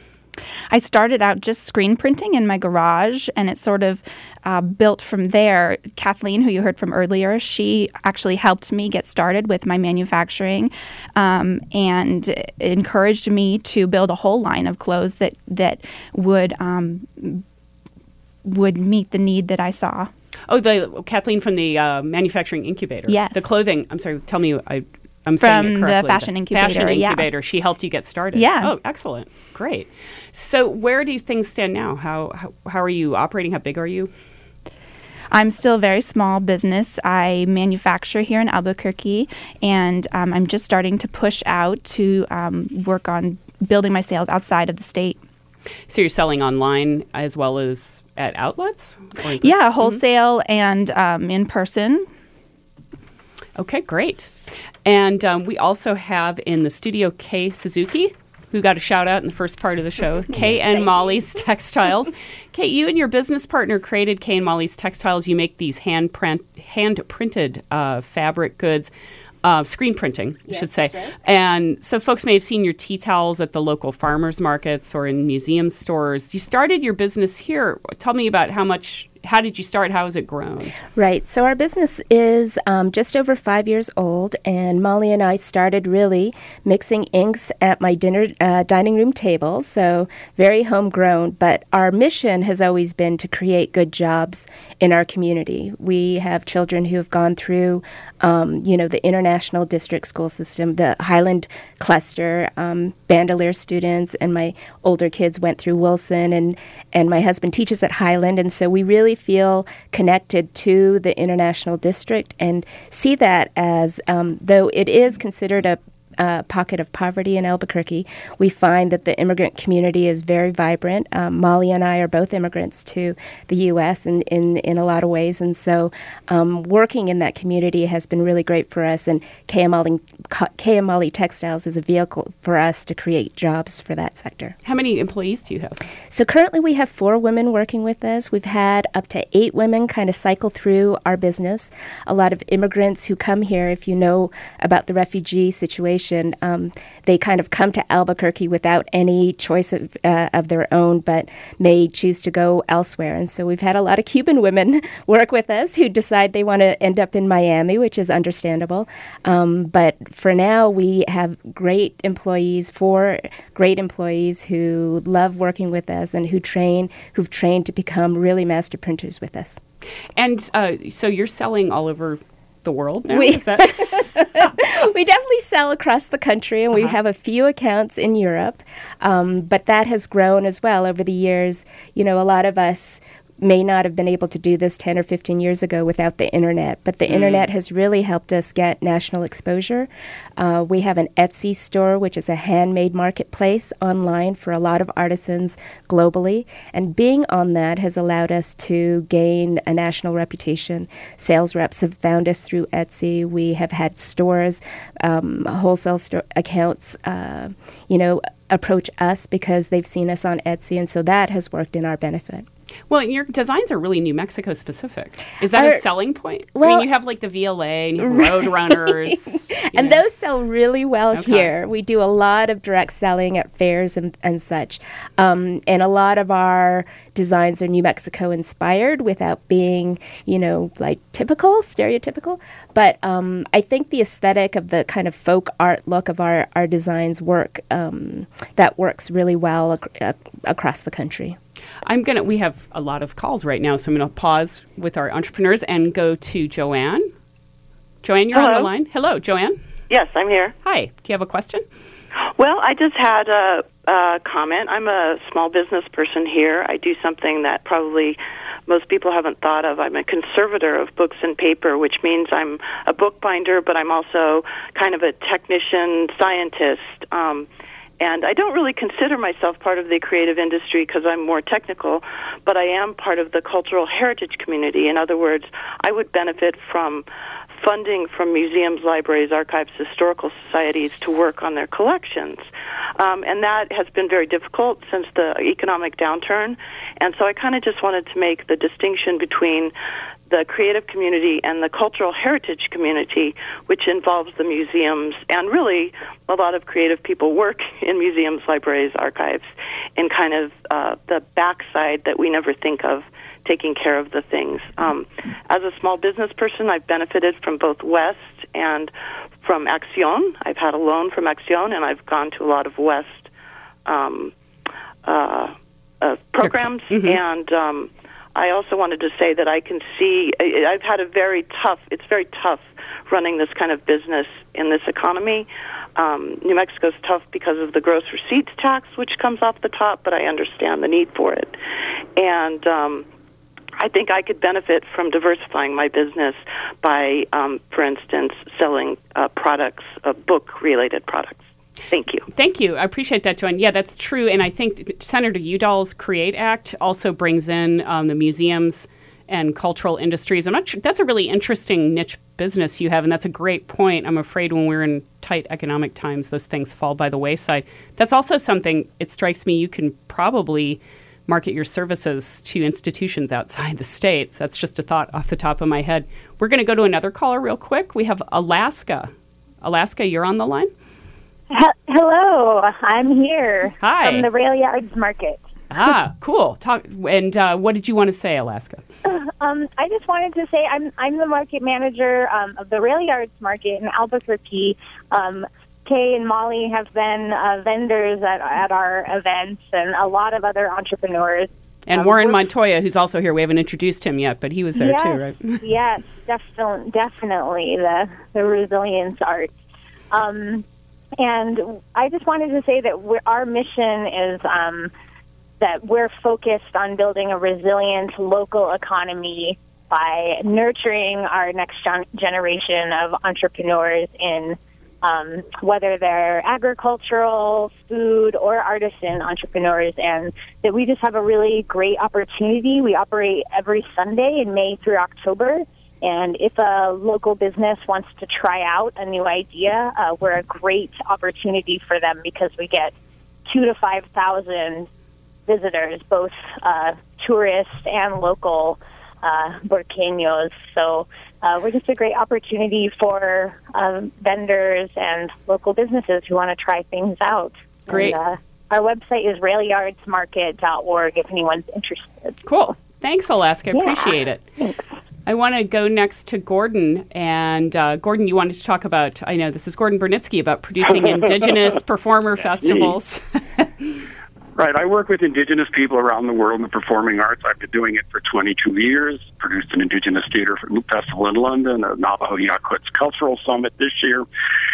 I started out just screen printing in my garage, and it sort of uh, built from there. Kathleen, who you heard from earlier, she actually helped me get started with my manufacturing um, and encouraged me to build a whole line of clothes that that would um, would meet the need that I saw. Oh, the Kathleen from the uh, manufacturing incubator. Yes. The clothing. I'm sorry. Tell me. I. I'm saying it From correctly. the fashion incubator. Fashion yeah. incubator. She helped you get started. Yeah. Oh, excellent. Great. So, where do things stand now? How how, how are you operating? How big are you? I'm still a very small business. I manufacture here in Albuquerque, and um, I'm just starting to push out to um, work on building my sales outside of the state. So you're selling online as well as at outlets? Or Yeah, wholesale mm-hmm. and um, in person. Okay, great. And um, we also have in the studio Kay Suzuki, who got a shout out in the first part of the show, Kay and Molly's Textiles. Kay, you and your business partner created Kay and Molly's Textiles. You make these hand print, hand printed uh, fabric goods. Uh, screen printing, I yes, should say. That's right. And so folks may have seen your tea towels at the local farmers markets or in museum stores. You started your business here. Tell me about how much, how did you start? How has it grown? Right. So our business is um, just over five years old, and Molly and I started really mixing inks at my dinner uh, dining room table, so very homegrown. But our mission has always been to create good jobs in our community. We have children who have gone through, um, you know, the International District School System, the Highland Cluster, um, Bandelier students, and my older kids went through Wilson, and, and my husband teaches at Highland, and so we really feel connected to the International District and see that as, um, though it is considered a Uh, pocket of poverty in Albuquerque, we find that the immigrant community is very vibrant. Um, Molly and I are both immigrants to the U S in, in, in a lot of ways, and so um, working in that community has been really great for us, and K M L, K M L Textiles is a vehicle for us to create jobs for that sector. How many employees do you have? So currently we have four women working with us. We've had up to eight women kind of cycle through our business. A lot of immigrants who come here, if you know about the refugee situation, Um, they kind of come to Albuquerque without any choice of, uh, of their own, but may choose to go elsewhere. And so we've had a lot of Cuban women work with us who decide they want to end up in Miami, which is understandable. Um, but for now, we have great employees, four great employees who love working with us and who train, who've trained to become really master printers with us. And uh, so you're selling all over the world now? We, Is that? we definitely sell across the country, and uh-huh. we have a few accounts in Europe, um, but that has grown as well over the years. You know, a lot of us may not have been able to do this ten or fifteen years ago without the internet, but the mm. internet has really helped us get national exposure. Uh, we have an Etsy store, which is a handmade marketplace online for a lot of artisans globally, and being on that has allowed us to gain a national reputation. Sales reps have found us through Etsy. We have had stores, um, wholesale store accounts, uh, you know, approach us because they've seen us on Etsy, and so that has worked in our benefit. Well, your designs are really New Mexico specific. Is that Our, a selling point? Well, I mean, you have like the V L A and you have Road Runners. And know. those sell really well okay. here. We do a lot of direct selling at fairs and, and such. Um, and a lot of our designs are New Mexico inspired without being, you know, like typical, stereotypical. But um, I think the aesthetic of the kind of folk art look of our, our designs work, um, that works really well ac- ac- across the country. I'm gonna. We have a lot of calls right now, so I'm gonna pause with our entrepreneurs and go to Joanne. Joanne, you're Hello. on the line. Hello, Joanne. Yes, I'm here. Hi. Do you have a question? Well, I just had a, a comment. I'm a small business person here. I do something that probably most people haven't thought of. I'm a conservator of books and paper, which means I'm a bookbinder, but I'm also kind of a technician, scientist. Um, And I don't really consider myself part of the creative industry because I'm more technical, but I am part of the cultural heritage community. In other words, I would benefit from funding from museums, libraries, archives, historical societies to work on their collections. Um, and that has been very difficult since the economic downturn. And so I kind of just wanted to make the distinction between the creative community and the cultural heritage community, which involves the museums, and really a lot of creative people work in museums, libraries, archives, in kind of uh, the backside that we never think of, taking care of the things. Um, as a small business person, I've benefited from both West and from Acción. I've had a loan from Acción, and I've gone to a lot of West um, uh, uh, programs. Mm-hmm. And um, I also wanted to say that I can see, I've had a very tough, it's very tough running this kind of business in this economy. Um, New Mexico's tough because of the gross receipts tax, which comes off the top, but I understand the need for it. And um, I think I could benefit from diversifying my business by, um, for instance, selling uh, products, uh, book-related products. Thank you. Thank you. I appreciate that, Joanne. Yeah, that's true. And I think Senator Udall's CREATE Act also brings in um, the museums and cultural industries. I'm not sure. That's a really interesting niche business you have, and that's a great point. I'm afraid when we're in tight economic times, those things fall by the wayside. That's also something, it strikes me, you can probably market your services to institutions outside the states. That's just a thought off the top of my head. We're going to go to another caller real quick. We have Alaska. Alaska, you're on the line? Hello, I'm here. Hi. From the Rail Yards Market. Ah, cool. Talk. And uh, what did you want to say, Alaska? Um, I just wanted to say I'm I'm the market manager um, of the Rail Yards Market in Albuquerque. Um, Kay and Molly have been uh, vendors at, at our events, and a lot of other entrepreneurs. And um, Warren Montoya, who's also here. We haven't introduced him yet, but he was there yes, too, right? Yes, definitely, definitely the the resilience arts. Um, and I just wanted to say that we're, our mission is um, that we're focused on building a resilient local economy by nurturing our next gen- generation of entrepreneurs in um, whether they're agricultural, food, or artisan entrepreneurs, and that we just have a really great opportunity. We operate every Sunday in May through October, and if a local business wants to try out a new idea, uh, we're a great opportunity for them because we get two to five thousand visitors, both uh, tourists and local uh, Burqueños. So uh, we're just a great opportunity for um, vendors and local businesses who want to try things out. Great. And, uh, our website is rail yards market dot org if anyone's interested. Cool. Thanks, Alaska. Yeah. Appreciate it. Thanks. I want to go next to Gordon. And uh, Gordon, you wanted to talk about, I know this is Gordon Burnitsky, about producing Indigenous performer festivals. Right. I work with Indigenous people around the world in the performing arts. I've been doing it for twenty-two years, produced an Indigenous theater festival in London, a Navajo Yakuts Cultural Summit this year.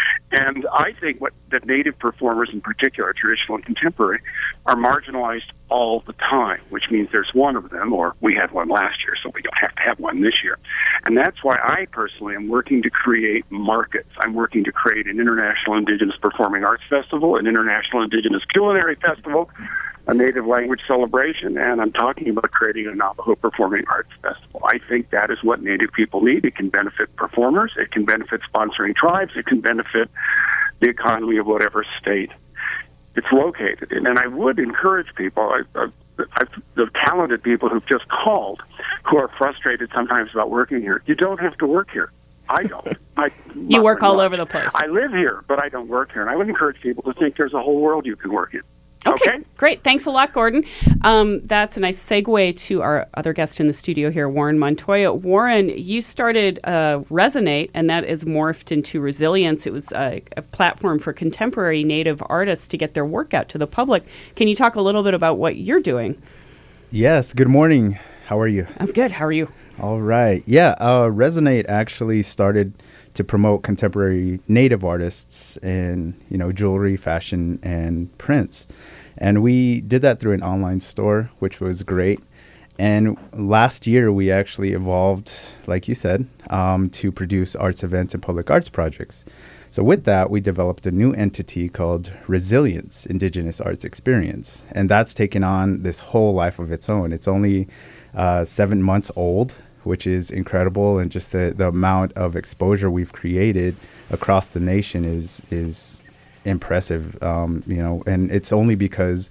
And I think what that Native performers in particular, traditional and contemporary, are marginalized all the time, which means there's one of them, or we had one last year, so we don't have to have one this year. And that's why I personally am working to create markets. I'm working to create an International Indigenous Performing Arts Festival, an International Indigenous Culinary Festival, a Native Language Celebration, and I'm talking about creating a Navajo Performing Arts Festival. I think that is what Native people need. It can benefit performers, it can benefit sponsoring tribes, it can benefit the economy of whatever state it's located in. And I would encourage people, I, I, I, the talented people who've just called, who are frustrated sometimes about working here, you don't have to work here. I don't. I, you work all over the place. I live here, but I don't work here. And I would encourage people to think there's a whole world you can work in. Okay, okay, great. Thanks a lot, Gordon. Um, that's a nice segue to our other guest in the studio here, Warren Montoya. Warren, you started uh, Resonate, and that is morphed into Resilience. It was a, a platform for contemporary Native artists to get their work out to the public. Can you talk a little bit about what you're doing? Yes, good morning. How are you? I'm good. How are you? All right. Yeah, uh, Resonate actually started to promote contemporary Native artists in, you know, jewelry, fashion, and prints. And we did that through an online store, which was great. And last year, we actually evolved, like you said, um, to produce arts events and public arts projects. So with that, we developed a new entity called Resilience Indigenous Arts Experience. And that's taken on this whole life of its own. It's only uh, seven months old, which is incredible. And just the, the amount of exposure we've created across the nation is is impressive, um, you know, and it's only because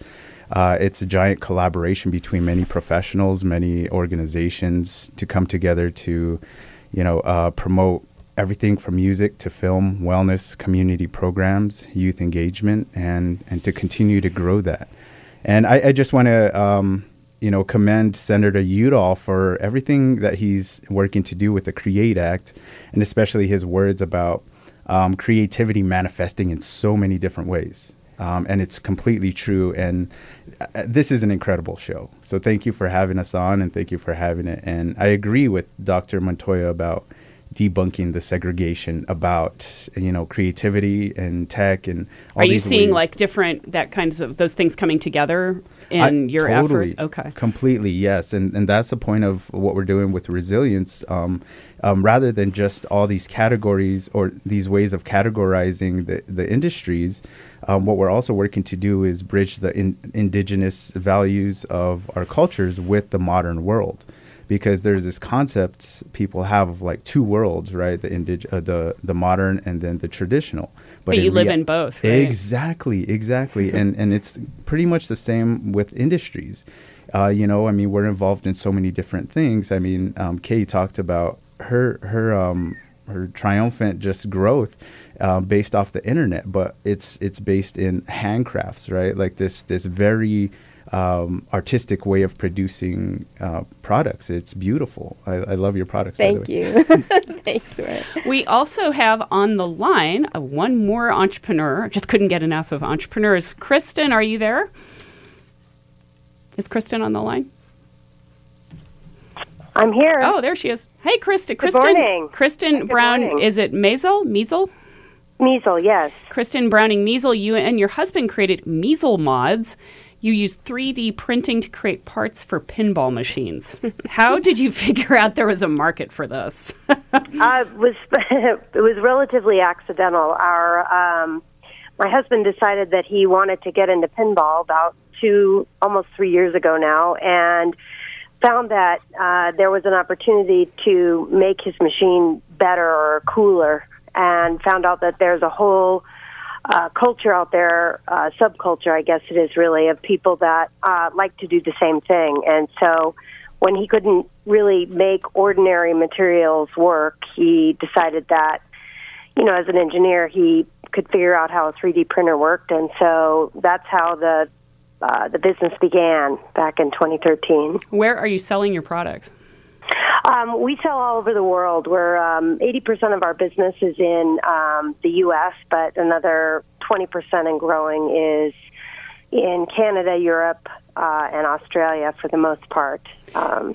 Uh, it's a giant collaboration between many professionals, many organizations to come together to, you know, uh, promote everything from music to film, wellness, community programs, youth engagement, and, and to continue to grow that. And I, I just want to, um, you know, commend Senator Udall for everything that he's working to do with the CREATE Act, and especially his words about um, creativity manifesting in so many different ways. Um, and it's completely true. And uh, this is an incredible show. So thank you for having us on, and thank you for having it. And I agree with Doctor Montoya about debunking the segregation about, you know, creativity and tech and all Are you these seeing ways. like different, that kinds of, those things coming together in I- your totally, efforts? Okay. Completely, yes. And and that's the point of what we're doing with resilience. Um, um, rather than just all these categories or these ways of categorizing the, the industries, um, what we're also working to do is bridge the in, indigenous values of our cultures with the modern world. Because there's this concept people have of like two worlds, right? The indig- uh, the the modern and then the traditional. But you live in both, right? Exactly, exactly. and and it's pretty much the same with industries. Uh, you know, I mean, we're involved in so many different things. I mean, um, Kay talked about her her um, her triumphant just growth uh, based off the internet, but it's it's based in handcrafts, right? Like this this very um, artistic way of producing uh, products. It's beautiful. I, I love your products. Thank by the way. you. Thanks, Ray. We also have on the line uh, one more entrepreneur. Just couldn't get enough of entrepreneurs. Kristen, are you there? Is Kristen on the line? I'm here. Oh, there she is. Hey, Kristen. Good Kristen. morning. Kristen Good Brown. morning. Is it Maisel? Measle? Measle, yes. Kristen Browning Measle. You and your husband created Measle Mods. You used three D printing to create parts for pinball machines. How did you figure out there was a market for this? uh, it was it was relatively accidental. Our um, my husband decided that he wanted to get into pinball about two, almost three years ago now, and found that uh, there was an opportunity to make his machine better or cooler, and found out that there's a whole uh, culture out there, uh, subculture, I guess it is really, of people that uh, like to do the same thing. And so when he couldn't really make ordinary materials work, he decided that, you know, as an engineer, he could figure out how a three D printer worked. And so that's how the uh, the business began back in twenty thirteen. Where are you selling your products? Um, we sell all over the world. We're um, eighty percent of our business is in um, the U S, but another twenty percent and growing is in Canada, Europe, uh, and Australia for the most part. Um,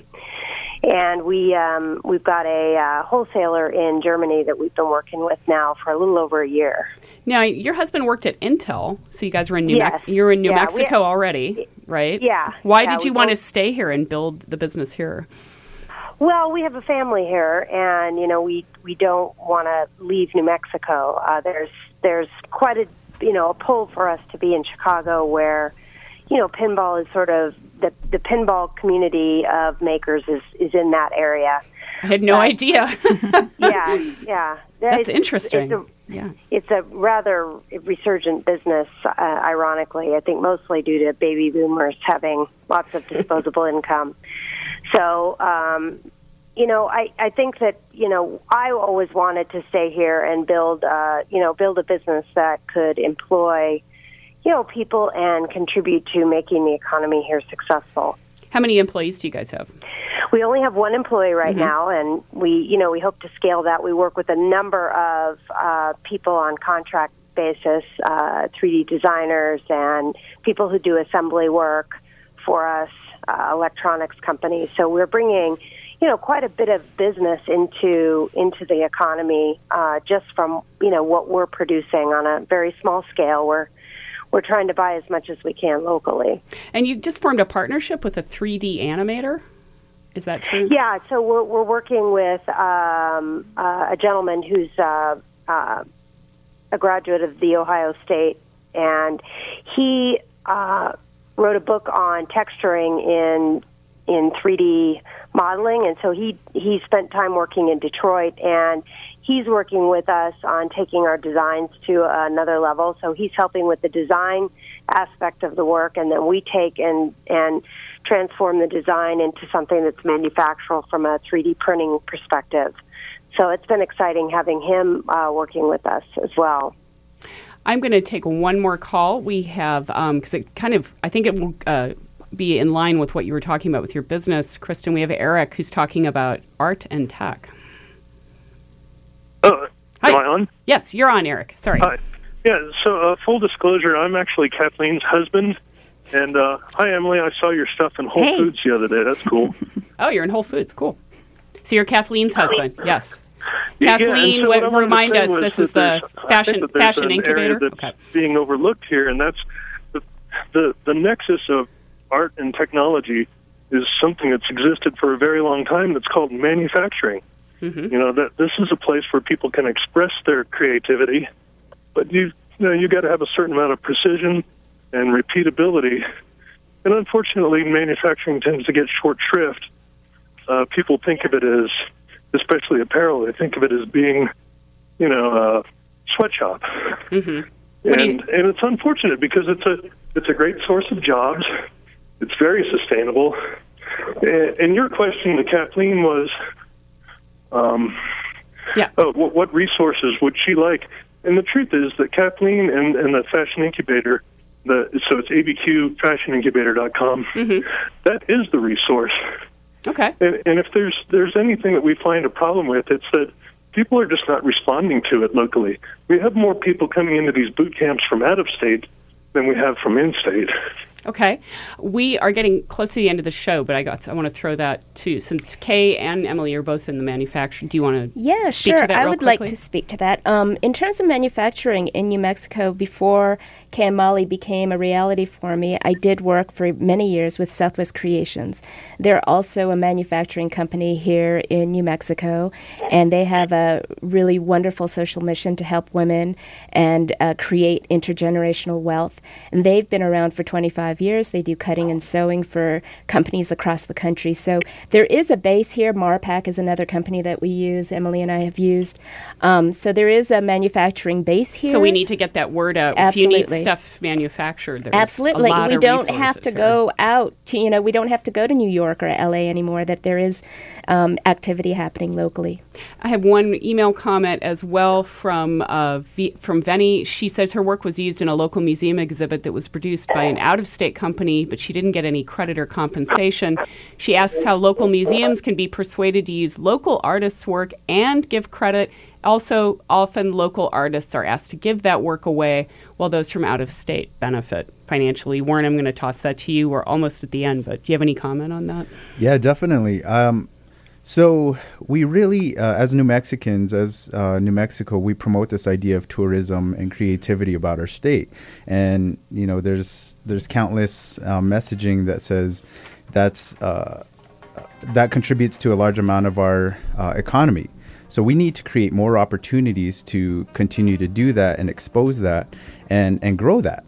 and we, um, we've got a uh, wholesaler in Germany that we've been working with now for a little over a year. Now, your husband worked at Intel, so you guys were in New Yes. Mexico. You're in New Yeah, we- Mexico already, right? Yeah. Why Yeah, did we you want to both- stay here and build the business here? Well, we have a family here, and you know we we don't want to leave New Mexico. Uh, there's there's quite a you know a pull for us to be in Chicago, where you know pinball is sort of the the pinball community of makers is is in that area. I had no But- idea. yeah, yeah. That's It's- interesting. It's a, Yeah. it's a rather resurgent business, uh, ironically. I think mostly due to baby boomers having lots of disposable income. So, um, you know, I, I think that, you know, I always wanted to stay here and build, uh, you know, build a business that could employ, you know, people and contribute to making the economy here successful. How many employees do you guys have? We only have one employee right Mhm. now, and we, you know, we hope to scale that. We work with a number of uh, people on contract basis, uh, three D designers and people who do assembly work for us, uh, electronics companies. So we're bringing, you know, quite a bit of business into into the economy uh, just from, you know, what we're producing on a very small scale. We're we're trying to buy as much as we can locally. And you just formed a partnership with a three D animator? Is that true? Yeah, so we're we're working with um, uh, a gentleman who's uh, uh, a graduate of the Ohio State, and he uh, wrote a book on texturing in in three D modeling, and so he he spent time working in Detroit, and he's working with us on taking our designs to another level. So he's helping with the design aspect of the work, and then we take and and transform the design into something that's manufacturable from a three D printing perspective. So it's been exciting having him uh, working with us as well. I'm going to take one more call. We have, because um, it kind of, I think it will uh, be in line with what you were talking about with your business, Kristen. We have Eric who's talking about art and tech. Oh, Hi. Am I on? Yes, you're on, Eric. Sorry. Hi. Yeah, so uh, full disclosure, I'm actually Kathleen's husband. And uh, hi, Emily. I saw your stuff in Whole Hey. Foods the other day. That's cool. Oh, you're in Whole Foods. Cool. So you're Kathleen's husband. Yes. Yeah, Kathleen, and so what, what I wanted to remind say us, was this that is the there's- I think fashion that there's fashion an area incubator? that's Okay. being overlooked here, and that's the, the the nexus of art and technology is something that's existed for a very long time. That's called manufacturing. Mm-hmm. You know, that this is a place where people can express their creativity, but you you know you got to have a certain amount of precision and repeatability. And unfortunately, manufacturing tends to get short shrift. Uh, people think of it as, especially apparel, they think of it as being, you know, a sweatshop. Mm-hmm. And and it's unfortunate because it's a it's a great source of jobs. It's very sustainable. And, and your question to Kathleen was, um, yeah. oh, what, what resources would she like? And the truth is that Kathleen and, and the Fashion Incubator, the so it's A B Q fashion incubator dot com, mm-hmm. that is the resource. Okay. And, and if there's there's anything that we find a problem with, it's that people are just not responding to it locally. We have more people coming into these boot camps from out of state than we have from in-state. Okay. We are getting close to the end of the show, but I got I want to throw that too. Since Kay and Emily are both in the manufacturing, do you want to Yeah, speak sure. to that I real would quickly? like to speak to that. Um, in terms of manufacturing in New Mexico, before Kay and Molly became a reality for me, I did work for many years with Southwest Creations. They're also a manufacturing company here in New Mexico, and they have a really wonderful social mission to help women and uh, create intergenerational wealth. And they've been around for twenty-five years. They do cutting and sewing for companies across the country. So there is a base here. Marpac is another company that we use. Emily and I have used. Um, so there is a manufacturing base here. So we need to get that word out. Absolutely. If you need stuff manufactured, there's Absolutely. a lot we of don't have resources to here. go out to, you know, we don't have to go to New York or L A anymore, that there is um, activity happening locally. I have one email comment as well from uh, v- from Venny. She says her work was used in a local museum exhibit that was produced by an out-of-state company, but she didn't get any credit or compensation. She asks how local museums can be persuaded to use local artists' work and give credit. Also, often local artists are asked to give that work away while those from out of state benefit financially. Warren, I'm going to toss that to you. We're almost at the end, but do you have any comment on that? Yeah, definitely. Um, so we really, uh, as New Mexicans, as uh, New Mexico, we promote this idea of tourism and creativity about our state. And, you know, there's there's countless uh, messaging that says that's uh, that contributes to a large amount of our uh, economy. So we need to create more opportunities to continue to do that and expose that and, and grow that.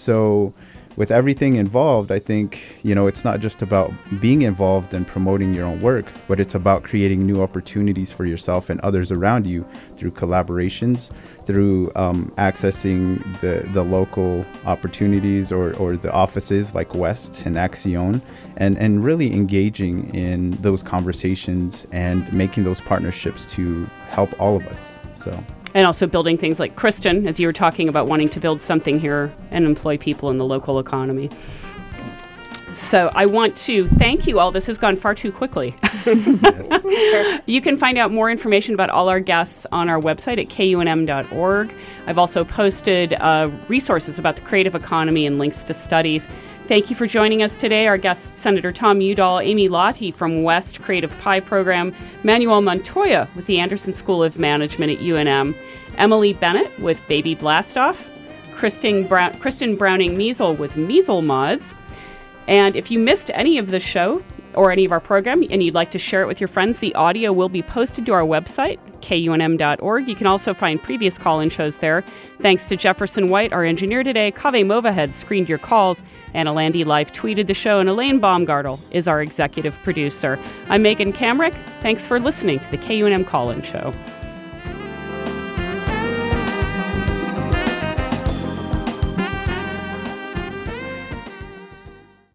So with everything involved, I think, you know, it's not just about being involved and promoting your own work, but it's about creating new opportunities for yourself and others around you through collaborations, through um, accessing the, the local opportunities or, or the offices like West and Accion, and, and really engaging in those conversations and making those partnerships to help all of us. So. And also building things like Kristen, as you were talking about wanting to build something here and employ people in the local economy. So I want to thank you all. This has gone far too quickly. You can find out more information about all our guests on our website at K U N M dot org. I've also posted uh, resources about the creative economy and links to studies. Thank you for joining us today. Our guests, Senator Tom Udall, Amy Lottie from West Creative Pie Program, Manuel Montoya with the Anderson School of Management at U N M, Emily Bennett with Baby Blastoff, Kristen, Brown- Kristen Browning Measle with Measle Mods. And if you missed any of the show or any of our program and you'd like to share it with your friends, the audio will be posted to our website, K U N M dot org. You can also find previous call-in shows there. Thanks to Jefferson White, our engineer today. Kaveh Movahed screened your calls. Anna Landy live tweeted the show, and Elaine Baumgartel is our executive producer. I'm Megan Kamrick. Thanks for listening to the K U N M Call-In Show.